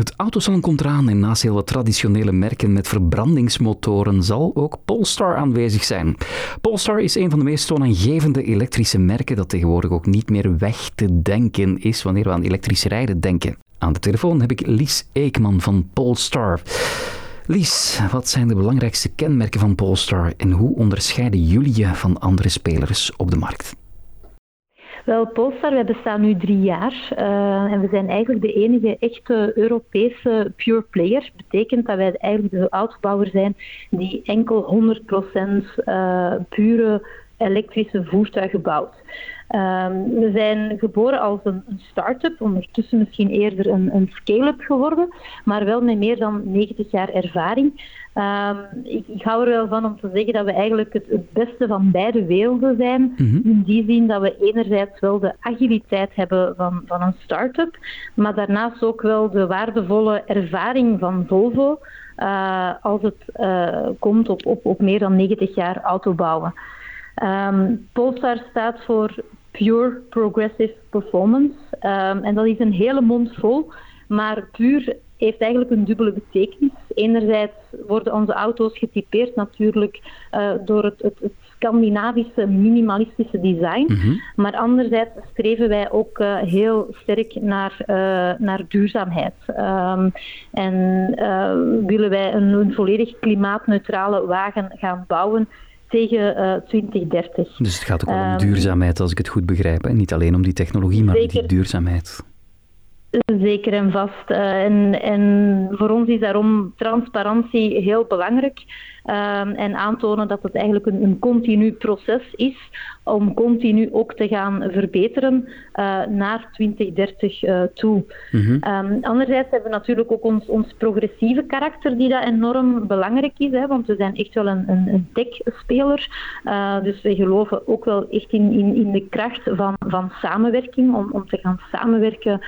Het autosalon komt eraan en naast heel wat traditionele merken met verbrandingsmotoren zal ook Polestar aanwezig zijn. Polestar is een van de meest toonaangevende elektrische merken dat tegenwoordig ook niet meer weg te denken is wanneer we aan elektrisch rijden denken. Aan de telefoon heb ik Lies Eekman van Polestar. Lies, wat zijn de belangrijkste kenmerken van Polestar en hoe onderscheiden jullie je van andere spelers op de markt? Wel, Polestar, wij bestaan nu 3 jaar en we zijn eigenlijk de enige echte Europese pure player. Dat betekent dat wij eigenlijk de autobouwer zijn die enkel 100% pure elektrische voertuigen bouwt. We zijn geboren als een start-up, ondertussen misschien eerder een scale-up geworden, maar wel met meer dan 90 jaar ervaring. Ik hou er wel van om te zeggen dat we eigenlijk het beste van beide werelden zijn. In die zin dat we enerzijds wel de agiliteit hebben van een start-up, maar daarnaast ook wel de waardevolle ervaring van Volvo als het komt op meer dan 90 jaar autobouwen. Polestar staat voor Pure Progressive Performance. En dat is een hele mond vol, maar puur heeft eigenlijk een dubbele betekenis. Enerzijds worden onze auto's getypeerd natuurlijk door het Scandinavische minimalistische design, maar anderzijds streven wij ook heel sterk naar duurzaamheid. En willen wij een volledig klimaatneutrale wagen gaan bouwen tegen 2030. Dus het gaat ook wel om duurzaamheid, als ik het goed begrijp. Hè? Niet alleen om die technologie, maar zeker, die duurzaamheid. Zeker en vast. En voor ons is daarom transparantie heel belangrijk. En aantonen dat het eigenlijk een continu proces is om continu ook te gaan verbeteren naar 2030 toe. Anderzijds hebben we natuurlijk ook ons progressieve karakter die dat enorm belangrijk is, hè, want we zijn echt wel een tech-speler. Dus we geloven ook wel echt in de kracht van samenwerking, om te gaan samenwerken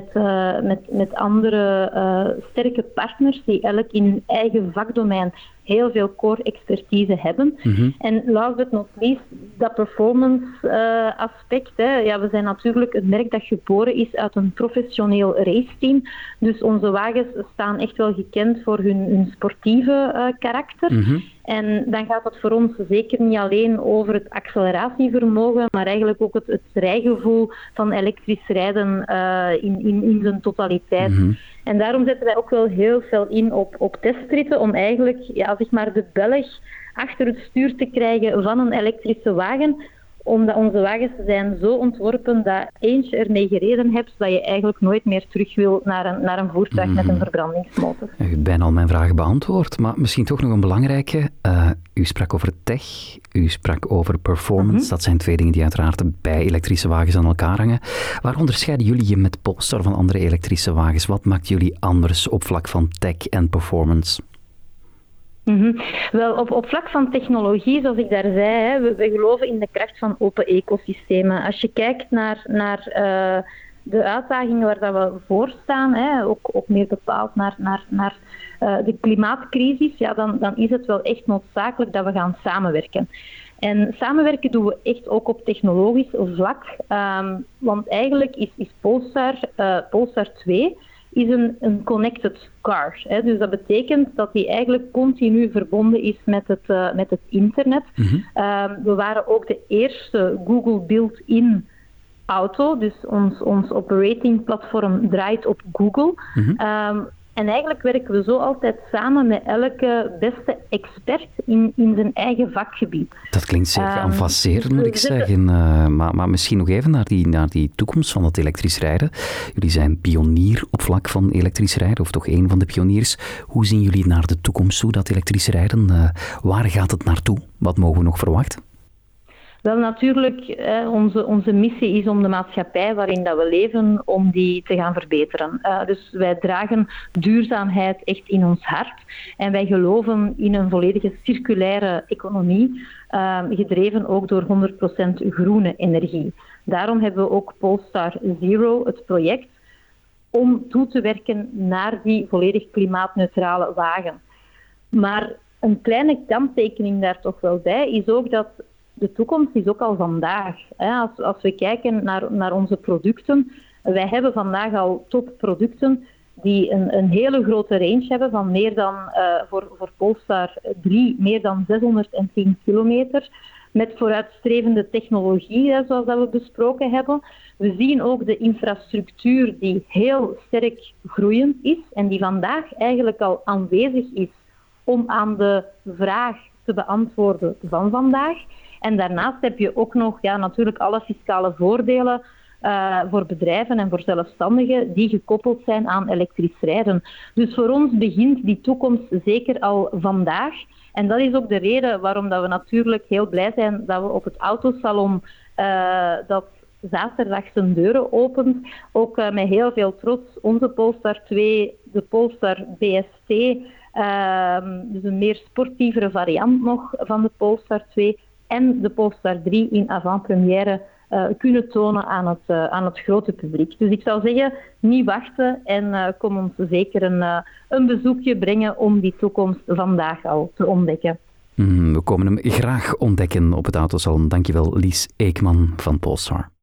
met andere sterke partners die elk in hun eigen vakdomein heel veel core expertise hebben. En last but not least, dat performance aspect. Hè. Ja, we zijn natuurlijk een merk dat geboren is uit een professioneel raceteam. Dus onze wagens staan echt wel gekend voor hun sportieve karakter. En dan gaat het voor ons zeker niet alleen over het acceleratievermogen, maar eigenlijk ook het rijgevoel van elektrisch rijden in zijn totaliteit. En daarom zetten wij ook wel heel veel in op testritten om eigenlijk zeg maar de Belg achter het stuur te krijgen van een elektrische wagen, omdat onze wagens zijn zo ontworpen dat eens je ermee gereden hebt, dat je eigenlijk nooit meer terug wil naar een voertuig met een verbrandingsmotor. U hebt bijna al mijn vragen beantwoord, maar misschien toch nog een belangrijke. U sprak over tech, u sprak over performance. Dat zijn 2 dingen die uiteraard bij elektrische wagens aan elkaar hangen. Waar onderscheiden jullie je met Polestar van andere elektrische wagens? Wat maakt jullie anders op vlak van tech en performance? Wel, op vlak van technologie, zoals ik daar zei, we geloven in de kracht van open ecosystemen. Als je kijkt naar de uitdagingen waar dat we voor staan, ook meer bepaald naar de klimaatcrisis, ja, dan is het wel echt noodzakelijk dat we gaan samenwerken. En samenwerken doen we echt ook op technologisch vlak, want eigenlijk is Polestar 2 is een connected car. Hè. Dus dat betekent dat die eigenlijk continu verbonden is met het internet. We waren ook de eerste Google built-in auto, dus ons operating platform draait op Google. En eigenlijk werken we zo altijd samen met elke beste expert in zijn eigen vakgebied. Dat klinkt zeer geavanceerd, moet ik zeggen. Maar misschien nog even naar die toekomst van het elektrisch rijden. Jullie zijn pionier op vlak van elektrisch rijden, of toch één van de pioniers. Hoe zien jullie naar de toekomst toe, dat elektrisch rijden? Waar gaat het naartoe? Wat mogen we nog verwachten? Wel, natuurlijk, onze missie is om de maatschappij waarin dat we leven, om die te gaan verbeteren. Dus wij dragen duurzaamheid echt in ons hart. En wij geloven in een volledige circulaire economie, gedreven ook door 100% groene energie. Daarom hebben we ook Polestar Zero, het project, om toe te werken naar die volledig klimaatneutrale wagen. Maar een kleine kanttekening daar toch wel bij is ook dat de toekomst is ook al vandaag. Als we kijken naar onze producten, wij hebben vandaag al topproducten die een hele grote range hebben van meer dan, voor Polestar 3, meer dan 610 kilometer. Met vooruitstrevende technologie, zoals dat we besproken hebben. We zien ook de infrastructuur die heel sterk groeiend is en die vandaag eigenlijk al aanwezig is om aan de vraag te beantwoorden van vandaag. En daarnaast heb je ook nog natuurlijk alle fiscale voordelen voor bedrijven en voor zelfstandigen die gekoppeld zijn aan elektrisch rijden. Dus voor ons begint die toekomst zeker al vandaag. En dat is ook de reden waarom dat we natuurlijk heel blij zijn dat we op het autosalon dat zaterdag zijn deuren opent, ook met heel veel trots onze Polestar 2, de Polestar BST, dus een meer sportievere variant nog van de Polestar 2 en de Polestar 3 in avant-première kunnen tonen aan het grote publiek. Dus ik zou zeggen, niet wachten en kom ons zeker een bezoekje brengen om die toekomst vandaag al te ontdekken. We komen hem graag ontdekken op het autosalon. Dankjewel, Lies Eekman van Polestar.